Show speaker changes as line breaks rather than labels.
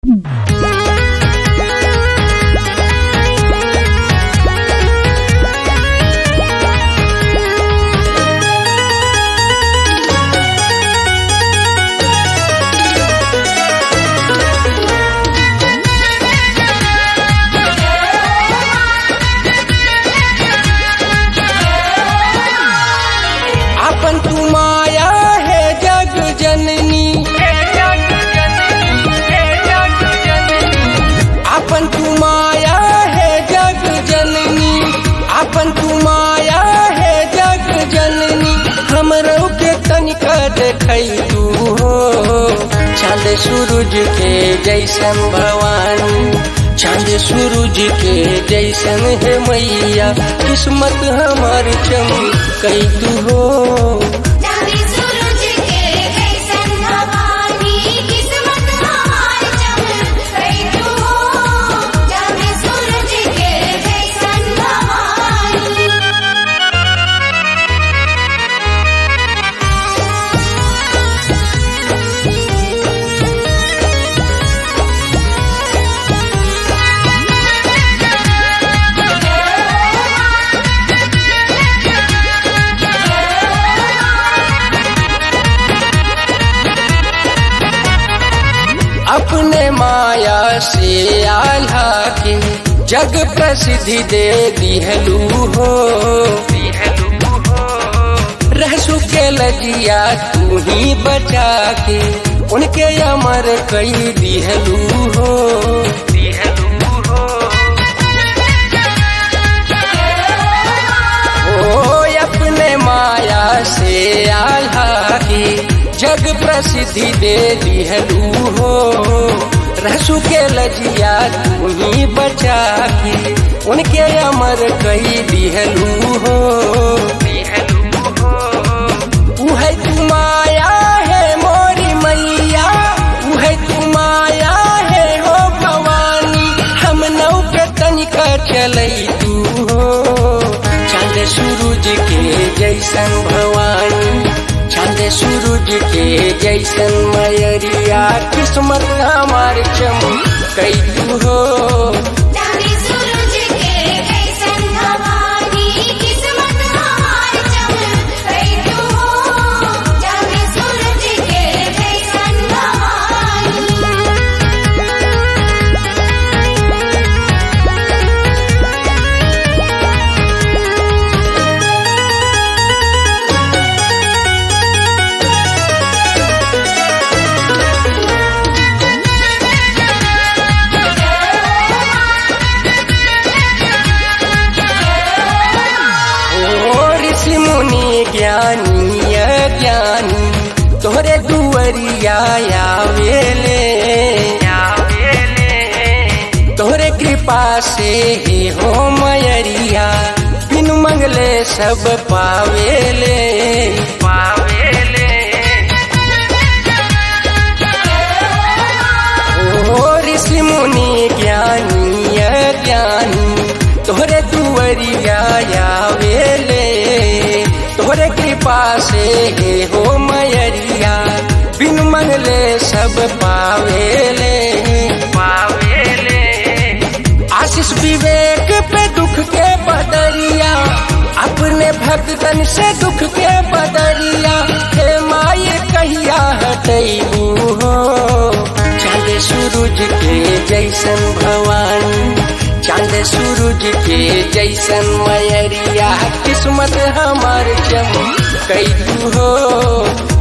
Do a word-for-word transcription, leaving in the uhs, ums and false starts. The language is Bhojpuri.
आपन तू माया है जग जननी, आपन तू माया है जग जननी, आपन तू माया है जग जननी। हमरो के तनिका देखई तू हो, चांद सूरज के जैसन भवानी, चांद सूरज के जैसन है मैया। किस्मत हमार चमकई तू हो,
चांद सूरज के जैसन भवानी, किस्मत हमार चमकई तू हो, चांद सूरज के जैसन भवानी।
अपने माया से आल्हा के जग प्रसिद्धि दे दिहलू हो, रहसु के लजिया तू ही बचा के उनके अमर कई दिहलू हो। ओ अपने माया से आल्हा के जग प्रसिद्धि दे दिहलू हो, रहसु के लजिया तू ही बचा के उनके अमर कई दिहलू हो। उहे तू माया है मोरी मैया, उहे तू माया है हो भवानी। हम नौ के तनिका चलई तू हो, चांद सूरज के जैसन भवानी, चांद सूरज के जैसन मयरिया। किस्मत हमार चमकई तू हो,
चांद सूरज के जैसन भवानी, किस्मत हमार चमकई तू हो, चांद सूरज के जैसन भवानी।
ऋषि मुनि ज्ञानी अज्ञानी तोहरे दुअरिया आवेले, तोहरे कृपा से ही हो मयरिया। बिन मंगले सब पावेले, ओ ऋषि मुनि ज्ञानी अज्ञानी तोहरे दुअरिया आवेले, तोहरे कृपा से हे हो मयरिया। बिन मंगले सब पावेले, आशीष विवेक पे दुख के बदरिया, अपने भक्तन से दुख के बदरिया। हे माई कहिया हटैबू हो, चांद सूरज के जैसन भवानी, चांद सूरज के जैसन मयरिया। किस्मत हमार चमकई तू हो,